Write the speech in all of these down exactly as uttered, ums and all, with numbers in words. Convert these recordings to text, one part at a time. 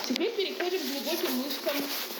Теперь переходим к глубоким мышцам.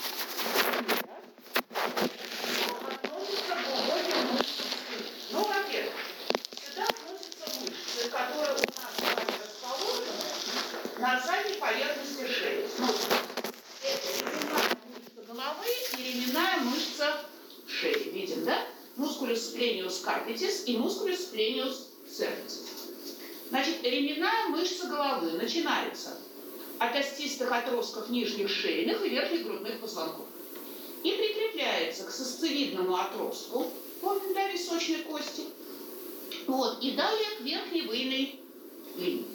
Относятся к глубоким мышцам. Ну, во-первых, сюда относятся мышцы, которые у нас с вами расположены на задней поверхности шеи. Смотрите, это ременная мышца головы и ременная мышца шеи. Видим, да? Мускулюс сплениус капитис и мускулюс сплениус цервис. Значит, ременная мышца головы начинается от остистых отростков нижних шейных и верхних грудных позвонков и прикрепляется к сосцевидному отростку, помним, да, височной кости, вот, и далее к верхней выйной линии.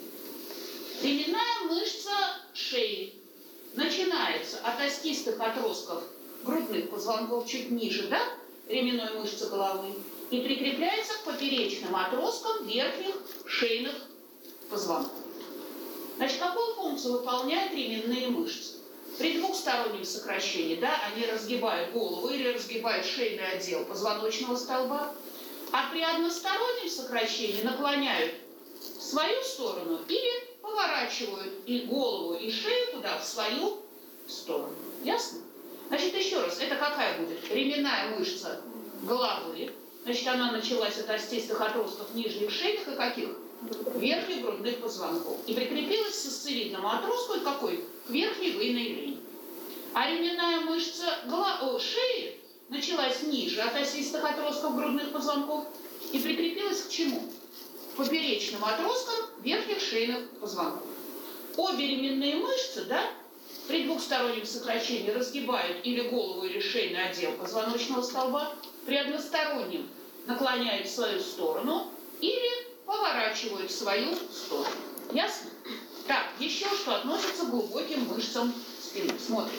Ременная мышца шеи начинается от остистых отростков грудных позвонков чуть ниже, да, ременной мышцы головы, и прикрепляется к поперечным отросткам верхних шейных позвонков. Значит, какую функцию выполняют ременные мышцы? При двухстороннем сокращении, да, они разгибают голову или разгибают шейный отдел позвоночного столба, а при одностороннем сокращении наклоняют в свою сторону или поворачивают и голову, и шею туда, в свою сторону. Ясно? Значит, еще раз, это какая будет? Ременная мышца головы. Значит, она началась от остистых отростков нижних шейных и каких? Верхних грудных позвонков. И прикрепилась к сосцевидному отростку и какой? К верхней выйной линии. А ременная мышца голов... шеи началась ниже от остистых отростков грудных позвонков и прикрепилась к чему? К поперечным отросткам верхних шейных позвонков. Обе ременные мышцы, да, при двухстороннем сокращении разгибают или голову, или шейный отдел позвоночного столба, при одностороннем наклоняют в свою сторону или поворачивают в свою сторону. Ясно? Так, еще что относится к глубоким мышцам спины. Смотрим.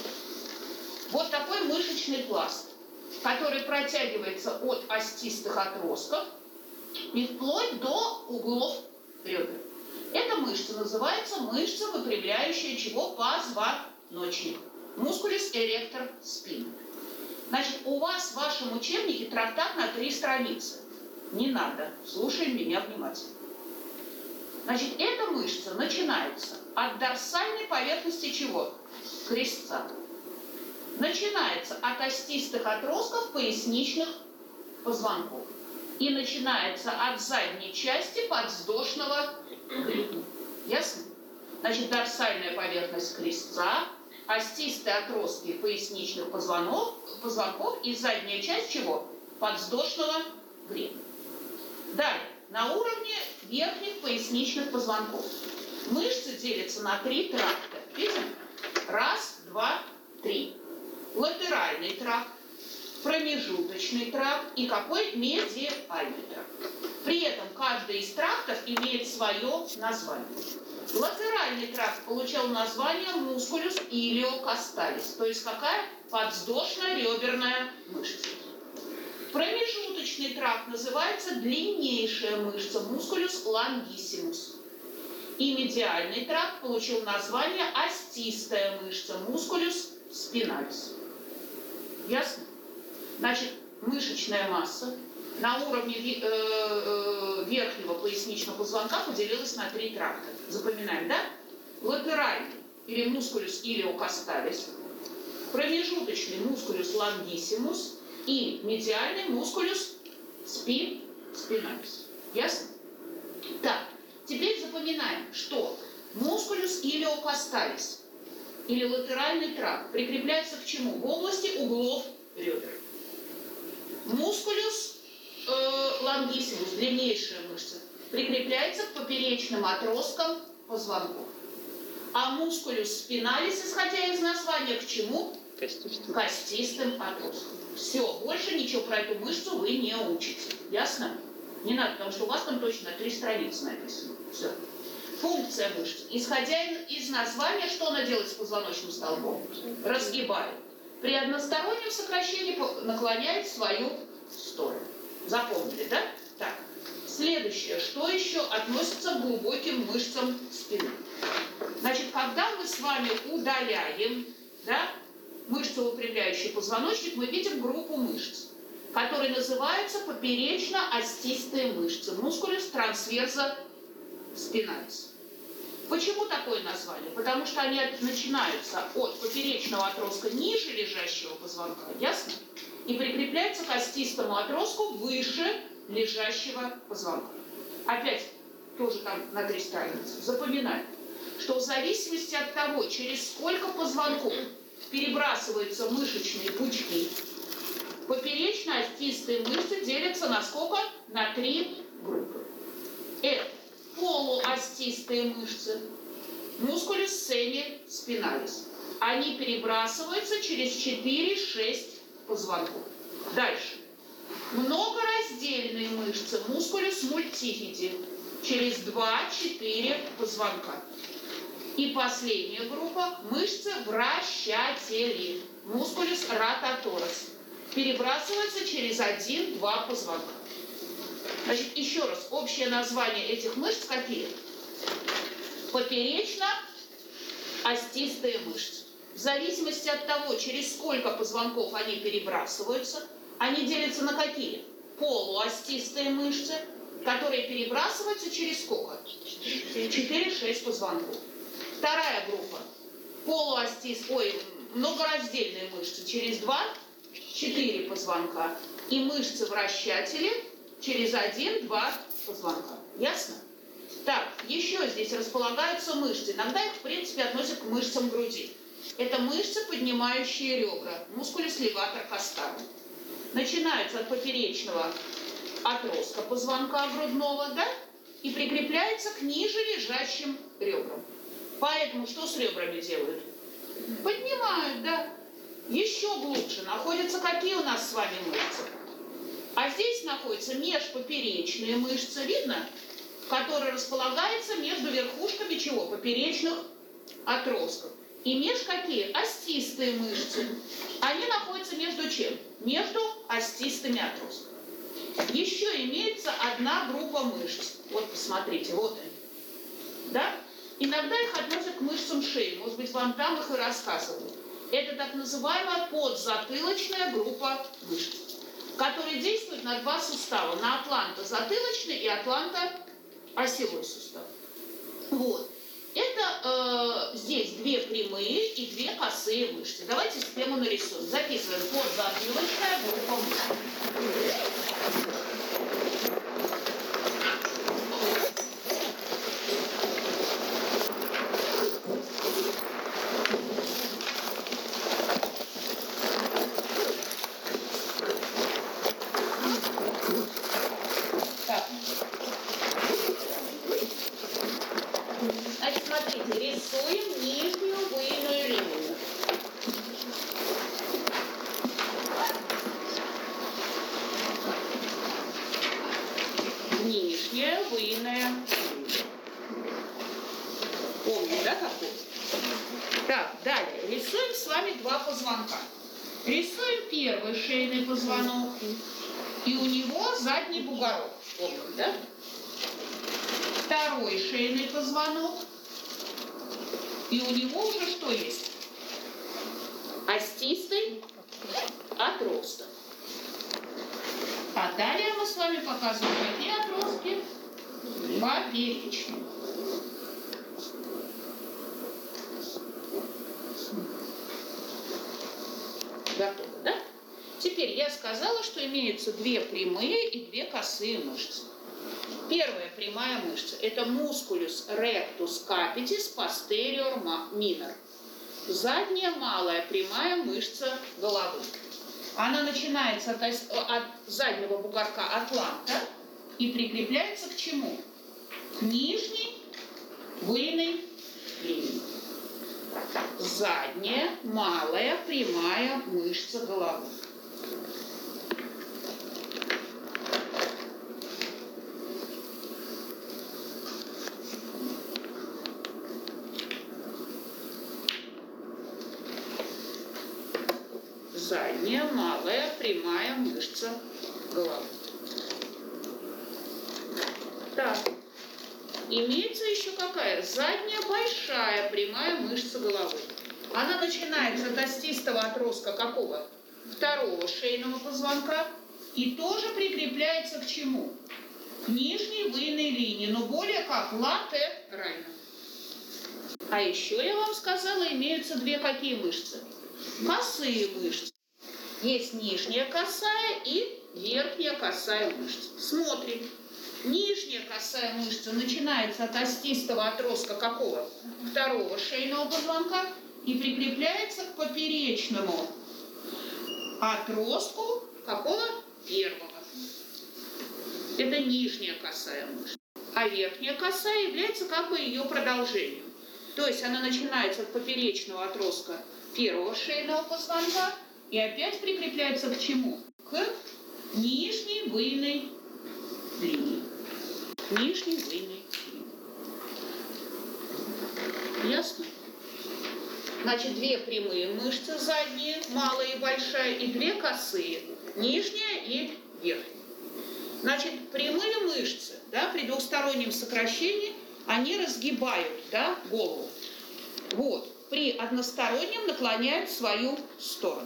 Вот такой мышечный пласт, который протягивается от остистых отростков и вплоть до углов ребер. Эта мышца называется мышца, выпрямляющая чего? Позвоночник. Мускулис эректор спины. Значит, у вас в вашем учебнике трактат на три страницы. Не надо. Слушаем меня внимательно. Значит, эта мышца начинается от дорсальной поверхности чего? Крестца. Начинается от остистых отростков поясничных позвонков. И начинается от задней части подвздошного гребня. Ясно? Значит, дорсальная поверхность крестца, остистые отростки поясничных позвонков, позвонков и задняя часть чего? Подвздошного гребня. Далее, на уровне верхних поясничных позвонков мышцы делятся на три тракта. Видим? Раз, два, три. Латеральный тракт, промежуточный тракт и какой? Медиальный тракт. При этом каждый из трактов имеет свое название. Латеральный тракт получил название мускулюс илиокосталис, то есть какая? Подвздошно-реберная мышца. Промежуточный тракт называется длиннейшая мышца, мускулюс лонгиссимус. И медиальный тракт получил название остистая мышца, мускулюс спиналис. Ясно? Значит, мышечная масса на уровне э, э, верхнего поясничного позвонка поделилась на три тракта. Запоминаем, да? Латеральный или мускулюс илиокосталис, промежуточный мускулюс лонгиссимус и медиальный мускулюс спин, спиналис. Ясно? Так, теперь запоминаем, что мускулюс илиокосталис или латеральный тракт прикрепляется к чему? В области углов ребер. Мускулюс э, лонгиссимус, длиннейшая мышца, прикрепляется к поперечным отросткам позвонков. А мускулюс спиналис, исходя из названия, к чему? Костистым. Костистым отросткам. Все, больше ничего про эту мышцу вы не учите. Ясно? Не надо, потому что у вас там точно три страницы написано. Все. Функция мышцы. Исходя из названия, что она делает с позвоночным столбом? Разгибает. При одностороннем сокращении наклоняет в свою сторону. Запомнили, да? Так. Следующее. Что еще относится к глубоким мышцам спины? Значит, когда мы с вами удаляем, да, мышцу, выпрямляющую позвоночник, мы видим группу мышц, которые называются поперечно-остистые мышцы, мускулюс трансверза спиналис. Почему такое название? Потому что они начинаются от поперечного отростка ниже лежащего позвонка, ясно? И прикрепляются к остистому отростку выше лежащего позвонка. Опять тоже там на три страницы. Запоминаем, что в зависимости от того, через сколько позвонков перебрасываются мышечные пучки, поперечно-остистые мышцы делятся на сколько? На три группы. Это полуостистые мышцы, мускулюс семи спиналис. Они перебрасываются через четыре-шесть позвонков. Дальше. Многораздельные мышцы, мускулюс мультифиди, через два-четыре позвонка. И последняя группа – мышцы вращатели, мускулюс ротаторус. Перебрасываются через один-два позвонка. Значит, еще раз, общее название этих мышц какие? Поперечно-остистые мышцы. В зависимости от того, через сколько позвонков они перебрасываются, они делятся на какие? Полуостистые мышцы, которые перебрасываются через сколько? четыре-шесть позвонков. Вторая группа – полуостистые, ой, многораздельные мышцы через два-четыре позвонка. И мышцы-вращатели через один-два позвонка. Ясно? Так, еще здесь располагаются мышцы. Иногда их, в принципе, относят к мышцам груди. Это мышцы, поднимающие ребра, мускулюс леватор кастарум. Начинаются от поперечного отростка позвонка грудного, да, и прикрепляются к ниже лежащим ребрам. Поэтому что с ребрами делают? Поднимают, да. Еще глубже находятся какие у нас с вами мышцы? А здесь находятся межпоперечные мышцы, видно? Которые располагаются между верхушками чего? Поперечных отростков. И меж какие? Остистые мышцы. Они находятся между чем? Между остистыми отростками. Еще имеется одна группа мышц. Вот посмотрите, вот они. Да? Иногда их относят к мышцам шеи. Может быть, вам там их и рассказывали. Это так называемая подзатылочная группа мышц, которые действуют на два сустава. На атлантозатылочный и атлантоосевой сустав. Вот. Это э, здесь две прямые и две косые мышцы. Давайте схему нарисуем. Записываем подзатылочная группа мышц. Значит, смотрите, рисуем нижнюю буйную линию. Нижняя буйная линия. Помните, да, какой? Так, далее. Рисуем с вами два позвонка. Рисуем первый шейный позвонок. И у него задний бугорок. Помните, да? Второй шейный позвонок. И у него уже что есть? Остистый отросток. А далее мы с вами показываем, какие отростки? Поперечные. Готово, да? Теперь я сказала, что имеются две прямые и две косые мышцы. Первая прямая мышца – это мускулюс ректус капитис постериор минор. Задняя малая прямая мышца головы. Она начинается от, от заднего бугорка атланта и прикрепляется к чему? К нижней буйной линии. Задняя малая прямая мышца головы. Задняя малая прямая мышца головы. Так, имеется еще какая? Задняя большая прямая мышца головы. Она начинается от остистого отростка какого? Второго шейного позвонка и тоже прикрепляется к чему? К нижней буйной линии, но более как латерально. А еще я вам сказала, имеются две какие мышцы? Косые мышцы. Есть нижняя косая и верхняя косая мышца. Смотрим. Нижняя косая мышца начинается от остистого отростка какого? Второго шейного позвонка и прикрепляется к поперечному отростку какого? Первого. Это нижняя косая мышца. А верхняя косая является как бы ее продолжением. То есть она начинается от поперечного отростка первого шейного позвонка и опять прикрепляется к чему? К нижней буйной линии. Нижней буйной линии. Ясно? Значит, две прямые мышцы задние, малая и большая, и две косые, нижняя и верхняя. Значит, прямые мышцы, да, при двухстороннем сокращении, они разгибают, да, голову. Вот. При одностороннем наклоняют в свою сторону.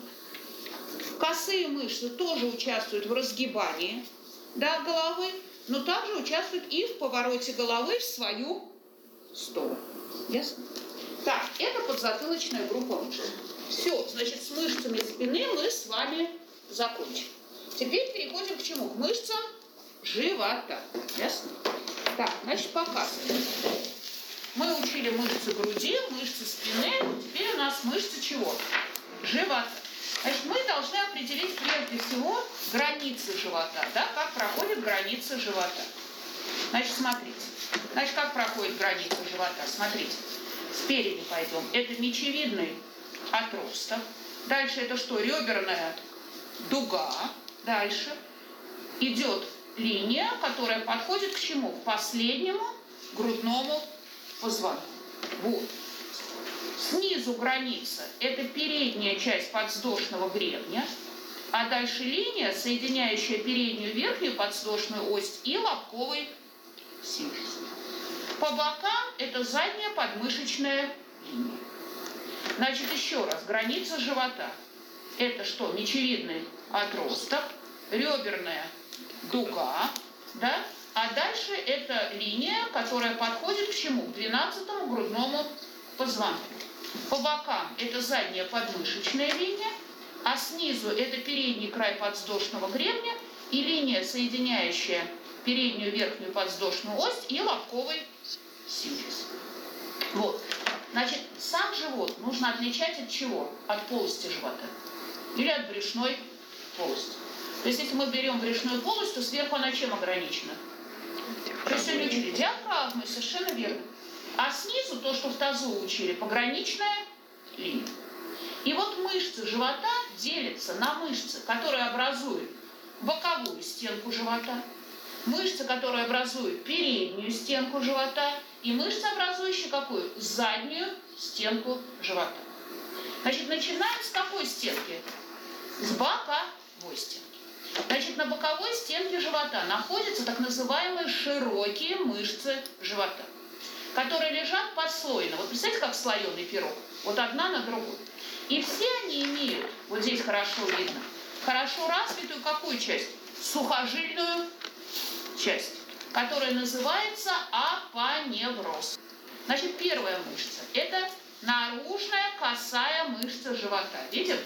Косые мышцы тоже участвуют в разгибании, да, головы, но также участвуют и в повороте головы в свою сторону. Ясно? Так, это подзатылочная группа мышц. Все, значит, с мышцами спины мы с вами закончим. Теперь переходим к чему? К мышцам живота. Ясно? Так, значит, показываем. Мы учили мышцы груди, мышцы спины. Теперь у нас мышцы чего? Живота. Значит, мы должны определить прежде всего границы живота. Да, как проходят границы живота. Значит, смотрите. Значит, как проходит граница живота? Смотрите. Спереди пойдем. Это мечевидный отросток. Дальше это что? Реберная дуга. Дальше идет линия, которая подходит к чему? К последнему грудному позвонку. Вот. Снизу граница – это передняя часть подвздошного гребня, а дальше линия, соединяющая переднюю и верхнюю подвздошную ось и лобковый синтез. По бокам – это задняя подмышечная линия. Значит, еще раз, граница живота – это что? Мечевидный отросток, реберная дуга, да? А дальше это линия, которая подходит к чему? К двенадцатому грудному позвонку. По бокам это задняя подмышечная линия, а снизу это передний край подвздошного гребня и линия, соединяющая переднюю и верхнюю подвздошную ось и лобковый синтез. Вот. Значит, сам живот нужно отличать от чего? От полости живота или от брюшной полости. То есть, если мы берем брюшную полость, то сверху она чем ограничена? Сегодня учили диафрагмой, совершенно верно. А снизу, то, что в тазу учили, пограничная линия. И вот мышцы живота делятся на мышцы, которые образуют боковую стенку живота, мышцы, которые образуют переднюю стенку живота, и мышцы, образующие какую? Заднюю стенку живота. Значит, начинаем с какой стенки? С боковой стенки. Значит, на боковой стенке живота находятся так называемые широкие мышцы живота, которые лежат послойно. Вот представляете, как слоеный пирог? Вот одна на другой. И все они имеют, вот здесь хорошо видно, хорошо развитую какую часть? Сухожильную часть, которая называется апоневроз. Значит, первая мышца – это наружная косая мышца живота. Видим?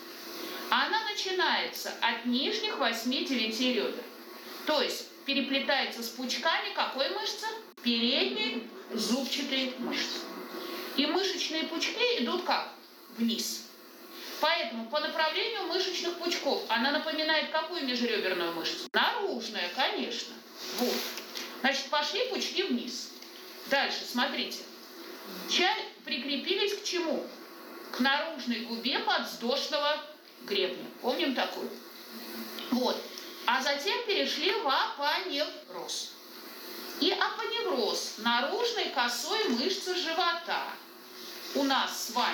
Она начинается от нижних восьми-девяти ребер. То есть переплетается с пучками какой мышцы? Передней зубчатой мышцы. И мышечные пучки идут как? Вниз. Поэтому по направлению мышечных пучков она напоминает какую межреберную мышцу? Наружная, конечно. Вот. Значит, пошли пучки вниз. Дальше, смотрите. Чай прикрепились к чему? К наружной губе подвздошного гребня. Помним такую? Вот. А затем перешли в апоневроз. И апоневроз наружной косой мышцы живота у нас с вами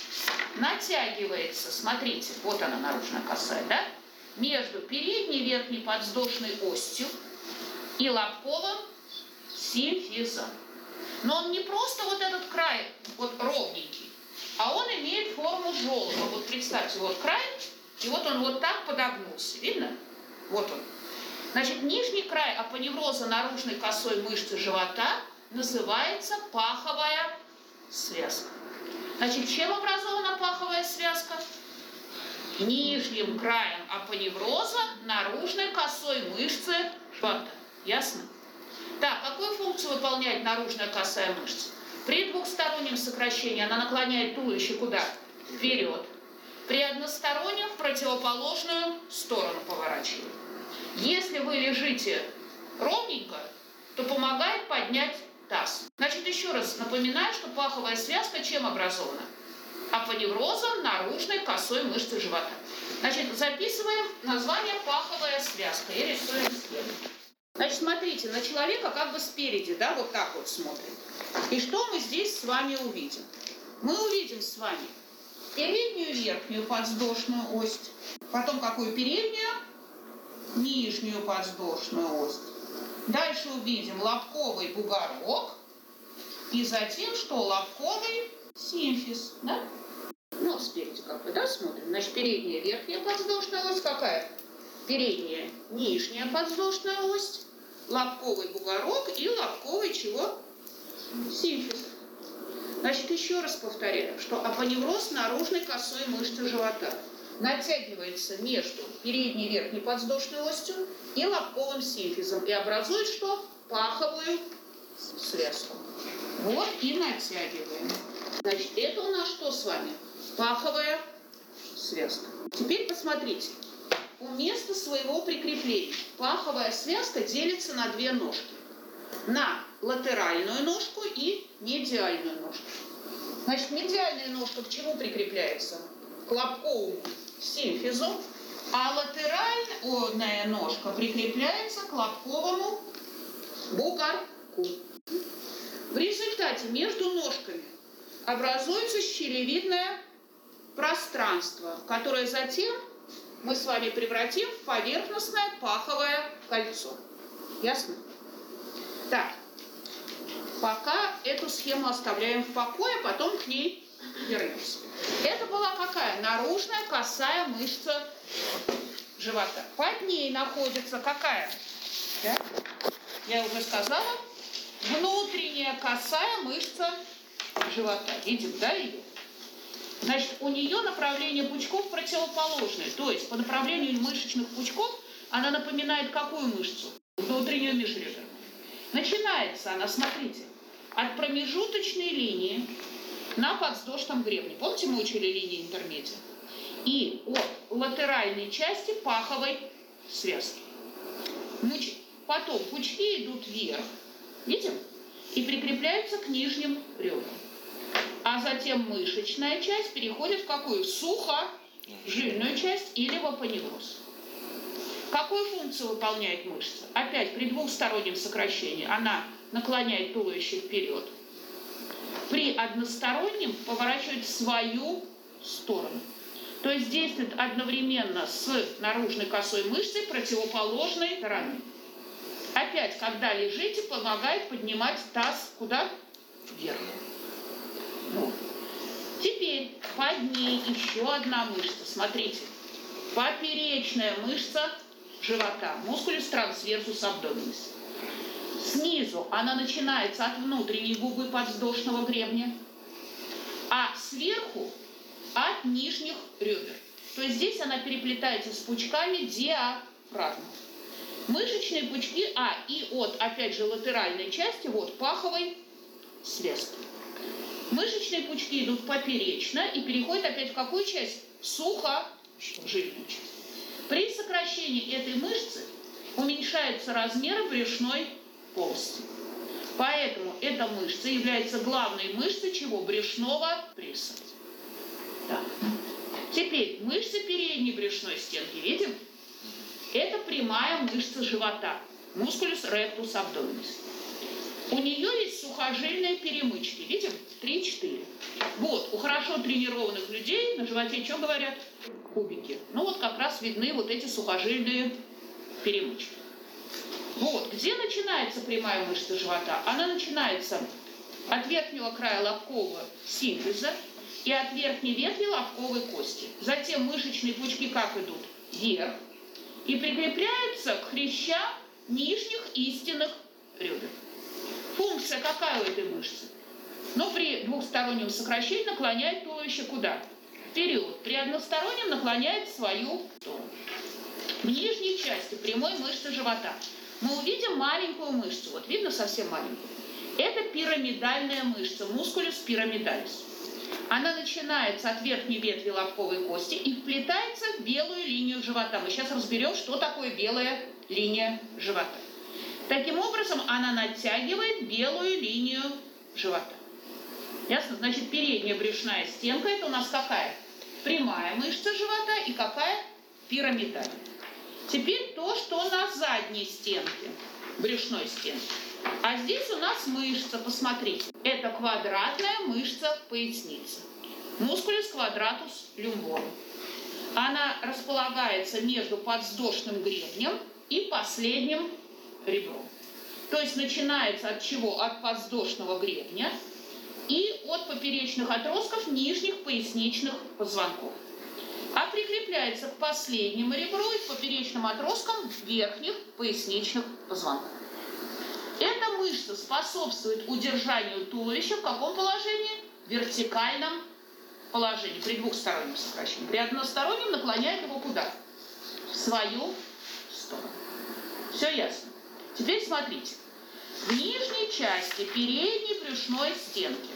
натягивается, смотрите, вот она наружная косая, да? Между передней и верхней подвздошной осью и лобковым симфизом. Но он не просто вот этот край вот ровненький, а он имеет форму желоба. Вот представьте, вот край, и вот он вот так подогнулся. Видно? Вот он. Значит, нижний край апоневроза наружной косой мышцы живота называется паховая связка. Значит, чем образована паховая связка? Нижним краем апоневроза наружной косой мышцы живота. Ясно? Так, какую функцию выполняет наружная косая мышца? При двухстороннем сокращении она наклоняет туловище куда? Вперед. При одностороннем в противоположную сторону поворачивает. Если вы лежите ровненько, то помогает поднять таз. Значит, еще раз напоминаю, что паховая связка чем образована? Апоневрозом наружной косой мышцы живота. Значит, записываем название паховая связка и рисуем схему. Значит, смотрите, на человека как бы спереди, да, вот так вот смотрим. И что мы здесь с вами увидим? Мы увидим с вами переднюю верхнюю подвздошную ось, потом какую переднюю? Нижнюю подвздошную ось. Дальше увидим лобковый бугорок и затем что? Лобковый симфиз, да? Ну, спереди как бы, да, смотрим. Значит, передняя верхняя подвздошная ось какая? Передняя нижняя подвздошная ось, лобковый бугорок и лобковый чего? Симфиз. Значит, еще раз повторяю, что апоневроз наружной косой мышцы живота натягивается между передней и верхней подвздошной осью и лобковым симфизом и образует что? Паховую связку. Вот и натягиваем. Значит, это у нас что с вами? Паховая связка. Теперь посмотрите. У места своего прикрепления паховая связка делится на две ножки. На латеральную ножку и медиальную ножку. Значит, медиальная ножка к чему прикрепляется? К лобковому симфизу, а латеральная ножка прикрепляется к лобковому бугорку. В результате между ножками образуется щелевидное пространство, которое затем мы с вами превратим в поверхностное паховое кольцо. Ясно? Так, пока эту схему оставляем в покое, потом к ней вернемся. Это была какая? Наружная косая мышца живота. Под ней находится какая? Да? Я уже сказала, внутренняя косая мышца живота. Видим, да, ее? Значит, у нее направление пучков противоположное. То есть по направлению мышечных пучков она напоминает какую мышцу? Внутреннюю межреберную. Начинается она, смотрите, от промежуточной линии на подвздошном гребне. Помните, мы учили линии интермедиа? И от латеральной части паховой связки. Потом пучки идут вверх, видим? И прикрепляются к нижним ребрам. А затем мышечная часть переходит в какую? Сухожильную часть или в апоневроз. Какую функцию выполняет мышца? Опять при двухстороннем сокращении она наклоняет туловище вперед. При одностороннем поворачивает в свою сторону. То есть действует одновременно с наружной косой мышцей противоположной стороны. Опять, когда лежите, помогает поднимать таз куда? Вверх. Вот. Теперь под ней еще одна мышца. Смотрите. Поперечная мышца живота. Мускулюс трансверсус абдоминис. Снизу она начинается от внутренней губы подвздошного гребня, а сверху от нижних ребер. То есть здесь она переплетается с пучками диафрагмы. Мышечные пучки, а и от, опять же, латеральной части, вот, паховой связки. Мышечные пучки идут поперечно и переходят опять в какую часть? В сухожильную часть. При сокращении этой мышцы уменьшается размер брюшной полости. Поэтому эта мышца является главной мышцей чего? Брюшного пресса. Так. Теперь мышцы передней брюшной стенки, видим? Это прямая мышца живота. Мускулюс ректус абдоминис. У нее есть сухожильные перемычки. Видим? три-четыре. Вот, у хорошо тренированных людей на животе что говорят? Кубики. Ну вот как раз видны вот эти сухожильные перемычки. Вот, где начинается прямая мышца живота? Она начинается от верхнего края лобкового симфиза и от верхней ветви лобковой кости. Затем мышечные пучки как идут? Вверх. И прикрепляются к хрящам нижних истинных ребер. Функция какая у этой мышцы? Но при двухстороннем сокращении наклоняет туловище куда? Вперед. При одностороннем наклоняет в свою сторону. В нижней части прямой мышцы живота мы увидим маленькую мышцу. Вот видно совсем маленькую. Это пирамидальная мышца, мускулюс пирамидалис. Она начинается от верхней ветви лобковой кости и вплетается в белую линию живота. Мы сейчас разберем, что такое белая линия живота. Таким образом, она натягивает белую линию живота. Ясно? Значит, передняя брюшная стенка – это у нас какая? Прямая мышца живота и какая? Пирамидальная. Теперь то, что на задней стенке, брюшной стенке. А здесь у нас мышца, посмотрите. Это квадратная мышца поясницы. Мускулюс квадратус люмборум. Она располагается между подвздошным гребнем и последним ребром. То есть начинается от чего? От подвздошного гребня и от поперечных отростков нижних поясничных позвонков. А прикрепляется к последнему ребру и к поперечным отросткам верхних поясничных позвонков. Эта мышца способствует удержанию туловища в каком положении? В вертикальном положении, при двухстороннем сокращении. При одностороннем наклоняет его куда? В свою сторону. Все ясно? Теперь смотрите. В нижней части передней брюшной стенки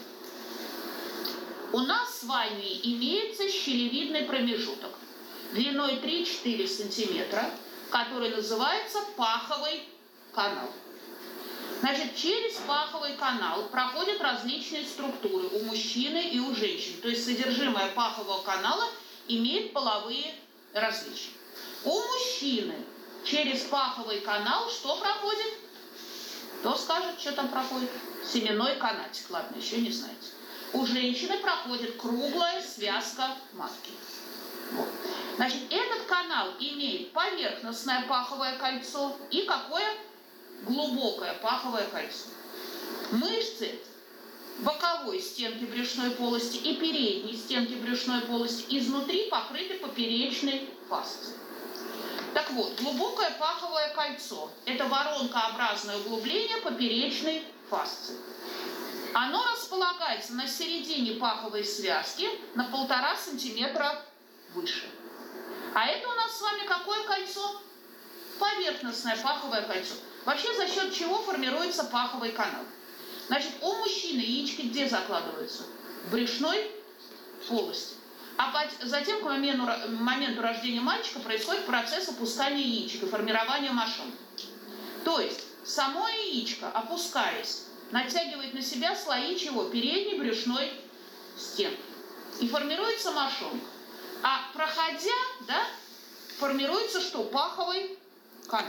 у нас с вами имеется щелевидный промежуток длиной три-четыре сантиметра, который называется паховый канал. Значит, через паховый канал проходят различные структуры у мужчины и у женщин. То есть содержимое пахового канала имеет половые различия. У мужчины через паховый канал что проходит? Кто скажет, что там проходит? Семенной канатик. Ладно, еще не знаете. У женщины проходит круглая связка матки. Вот. Значит, этот канал имеет поверхностное паховое кольцо и какое? Глубокое паховое кольцо. Мышцы боковой стенки брюшной полости и передней стенки брюшной полости изнутри покрыты поперечной фасцией. Так вот, глубокое паховое кольцо – это воронкообразное углубление поперечной фасции. Оно располагается на середине паховой связки на полтора сантиметра выше. А это у нас с вами какое кольцо? Поверхностное паховое кольцо. Вообще за счет чего формируется паховый канал? Значит, у мужчины яички где закладываются? В брюшной полости. А затем к моменту, моменту рождения мальчика происходит процесс опускания яичек и формирования мошонки. То есть само яичко, опускаясь, натягивает на себя слои чего? Передней брюшной стенки. И формируется мошонка. А проходя, да, формируется что? Паховый канал.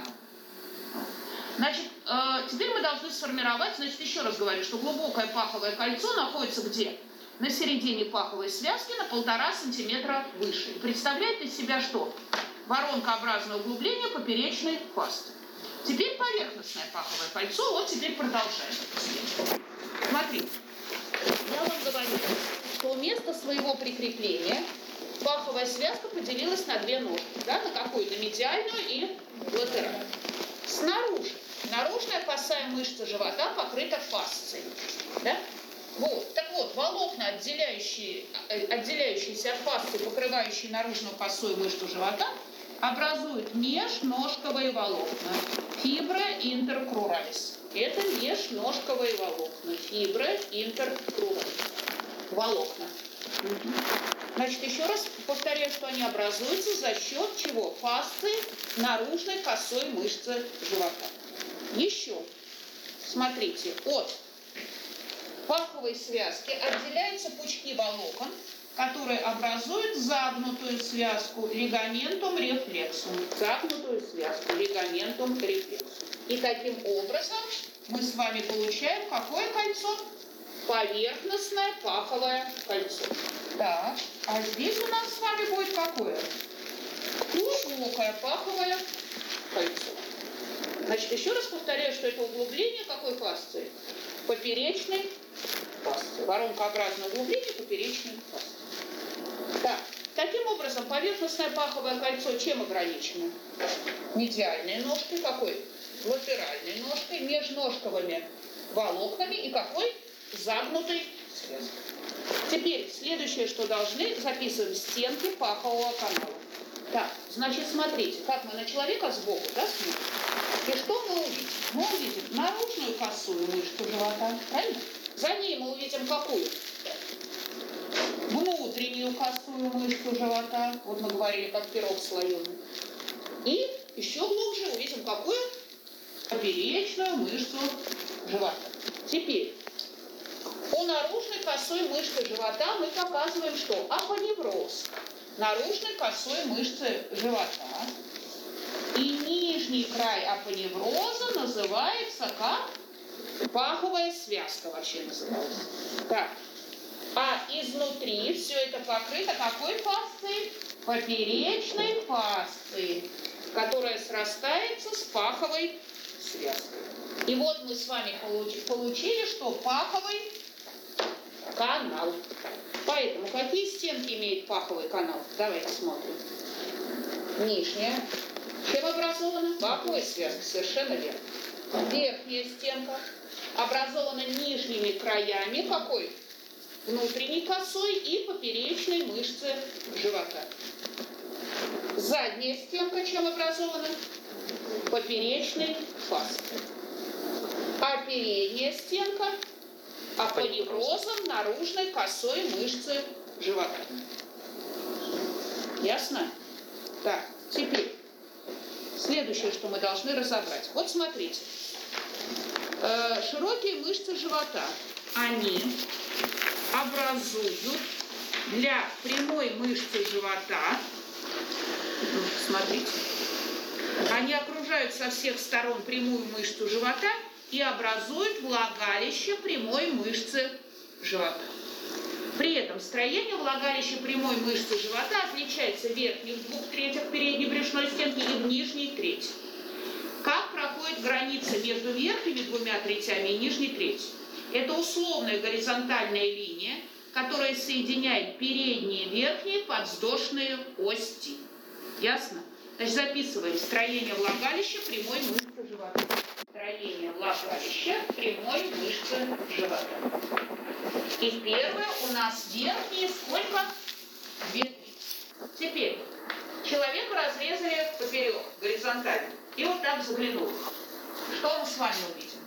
Значит, э, теперь мы должны сформировать, значит, еще раз говорю, что глубокое паховое кольцо находится где? На середине паховой связки на полтора сантиметра выше. И представляет из себя что? Воронкообразное углубление поперечной фасции. Теперь поверхностное паховое кольцо. Вот теперь продолжаем. Смотрите. Я вам говорю, что вместо своего прикрепления паховая связка поделилась на две ножки. Да, на какую? На медиальную и латеральную. Снаружи. Наружная косая мышца живота покрыта фасцией. Да? Вот. Так вот, волокна, отделяющие, отделяющиеся от фасции, покрывающие наружную косую мышцу живота, образуют межножковые волокна. Фибра интеркруралис. Это межножковые волокна. Фибра интеркруралис. Волокна. Угу. Значит, еще раз повторяю, что они образуются за счет чего? Фасции наружной косой мышцы живота. Еще, смотрите, от паховой связки отделяются пучки волокон, которые образуют загнутую связку лигаментум рефлексум. Загнутую связку лигаментум рефлексум. И таким образом мы с вами получаем какое кольцо? Поверхностное паховое кольцо. Так, а здесь у нас с вами будет какое? Глубокое паховое кольцо. Значит, еще раз повторяю, что это углубление какой фасции? Поперечной фасции. Воронкообразное углубление поперечной фасции. Так, таким образом, поверхностное паховое кольцо чем ограничено? Медиальной ножкой, какой? Латеральной ножкой, межножковыми волокнами и какой? загнутой связкой. Теперь следующее, что должны, записываем стенки пахового канала. Так, значит, смотрите, как мы на человека сбоку, да, смотрим? И что мы увидим? Мы увидим наружную косую мышцу живота, правильно? За ней мы увидим какую? Внутреннюю косую мышцу живота. Вот мы говорили, как пирог слоеный. И еще глубже увидим какую? Поперечную мышцу живота. Теперь у наружной косой мышцы живота мы показываем что? Апоневроз наружной косой мышцы живота. И нижний край апоневроза называется как? Паховая связка вообще называется. Так. А изнутри все это покрыто какой фасцией? Поперечной фасцией, которая срастается с паховой связкой. И вот мы с вами получили, что паховый канал. Поэтому какие стенки имеет паховый канал? Давайте смотрим. Нижняя. Чем образована? Паховая связка. Совершенно верно. Верхняя стенка образована нижними краями какой? Внутренней косой и поперечной мышцы живота. Задняя стенка чем образована? Поперечной фасцией. А передняя стенка апоневрозом наружной косой мышцы живота. Ясно? Так, теперь следующее, что мы должны разобрать. Вот смотрите. Э, широкие мышцы живота, они образуют для прямой мышцы живота, смотрите, они окружают со всех сторон прямую мышцу живота и образуют влагалище прямой мышцы живота. При этом строение влагалища прямой мышцы живота отличается в верхних двух третях передней брюшной стенки и в нижней трети. Как проходит граница между верхними двумя третями и нижней третью? Это условная горизонтальная линия, которая соединяет передние и верхние подвздошные ости. Ясно? Значит, записываем строение влагалища прямой мышцы живота. Строение влагалища прямой мышцы живота. И первое у нас верхние сколько? Две трети. Теперь человека разрезали поперек, горизонтально. И вот так заглянули. Что мы с вами увидим?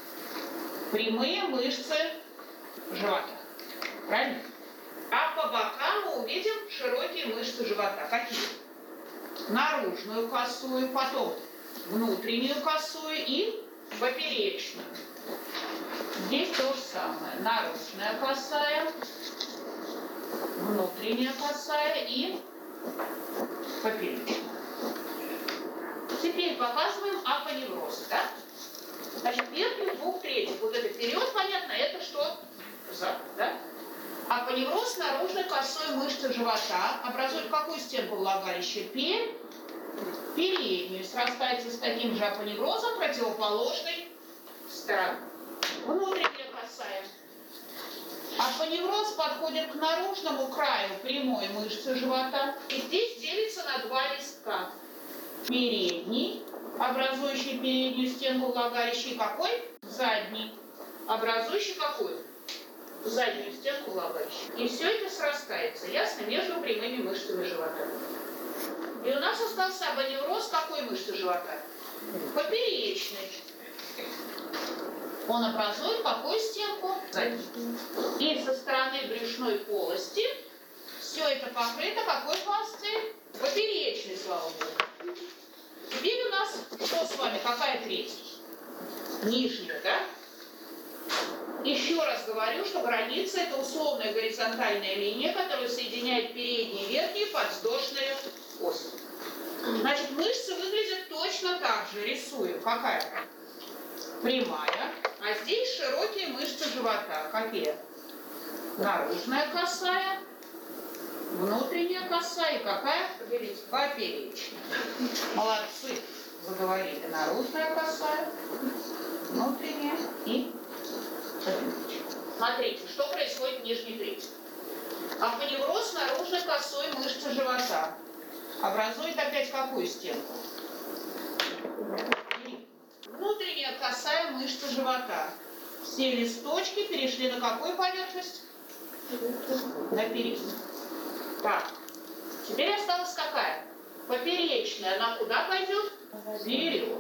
Прямые мышцы живота. Правильно? А по бокам мы увидим широкие мышцы живота. Какие? Наружную косую, потом внутреннюю косую и поперечную. Здесь то же самое. Наружная косая, внутренняя косая и поперечная. Теперь показываем апоневроз, да? Значит, верхних двух третьих, вот это вперед, понятно, это что? Зад, да? Апоневроз наружной косой мышцы живота образует какую стенку влагалища? Перь, переднюю, срастается с таким же апоневрозом противоположной стороны. Внутренняя косая. Апоневроз подходит к наружному краю прямой мышцы живота и здесь делится на два листка. Передний, образующий переднюю стенку влагалища, и какой? Задний, образующий какую? Заднюю стенку влагалища. И все это срастается, ясно, между прямыми мышцами живота. И у нас остался апоневроз какой мышцы живота? Поперечной. Он образует какую стенку? Заднюю. И со стороны брюшной полости все это покрыто какой фасцией? Поперечной, слава богу. Теперь у нас что с вами? Какая треть? Нижняя, да? Еще раз говорю, что граница это условная горизонтальная линия, которая соединяет передние и верхние подвздошные ости. Значит, мышцы выглядят точно так же. Рисуем. Какая? Прямая. А здесь широкие мышцы живота. Какие? Наружная косая, внутренняя косая и какая? Поперечная. Молодцы. Заговорили. Наружная косая, внутренняя и поперечная. Смотрите, что происходит в нижней трети. Апоневроз наружной косой мышцы живота образует опять какую стенку? Внутренняя косая мышца живота. Все листочки перешли на какую поверхность? На переднюю. Так, теперь осталась какая? Поперечная. Она куда пойдет? Вперед.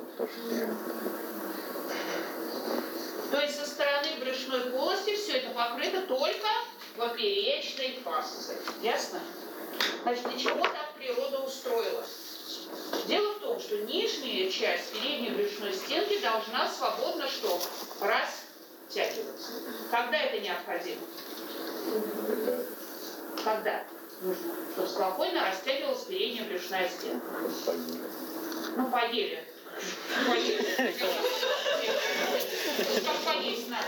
То есть со стороны брюшной полости все это покрыто только поперечной фасцией. Ясно? Значит, для чего так природа устроила? Дело в том, что нижняя часть передней брюшной стенки должна свободно что? Растягиваться. Когда это необходимо? Когда нужно? Чтобы спокойно растягивалась передняя брюшная стенка. Ну, поели. Поели. Как поесть надо.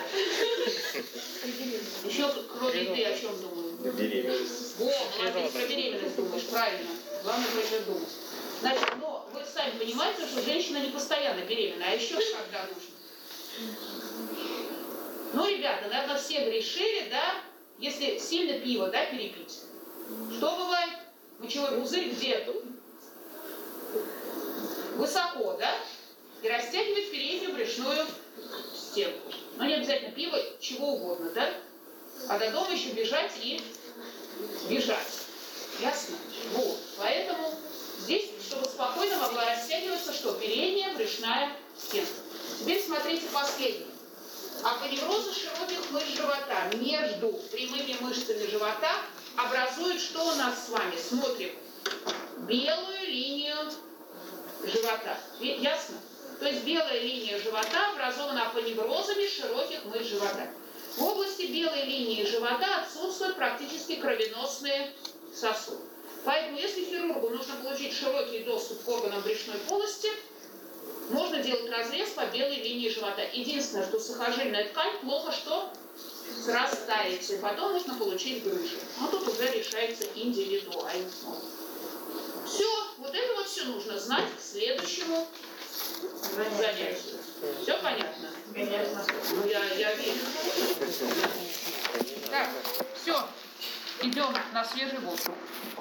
Еще кроме еды о чем думаю? Беременность. Во, молодец, про беременность думаешь, правильно. Главное про это думать. Значит, но вы сами понимаете, что женщина не постоянно беременна, а еще когда нужно. Ну, ребята, наверное, все грешили, да, если сильно пиво, да, перепить. Что бывает? Мочевой пузырь где-то? Высоко, да? И растягивает переднюю брюшную стенку. Но не обязательно пиво, чего угодно, да? А до дома еще бежать и бежать. Ясно? Вот. Поэтому здесь, чтобы спокойно могла растягиваться, что? Передняя брюшная стенка. Теперь смотрите последнее. Апоневрозы широких мышц живота между прямыми мышцами живота образуют что у нас с вами? Смотрим. Белую линию живота. Ясно? То есть белая линия живота образована апоневрозами широких мышц живота. В области белой линии живота отсутствуют практически кровеносные сосуды. Поэтому, если хирургу нужно получить широкий доступ к органам брюшной полости, можно делать разрез по белой линии живота. Единственное, что сухожильная ткань плохо что срастается, и потом можно получить грыжи. Но тут уже решается индивидуально. Все, вот это вот все нужно знать к следующему занятию. Все понятно? Конечно. Ну, я, я верю. Так, все, идем на свежий воздух.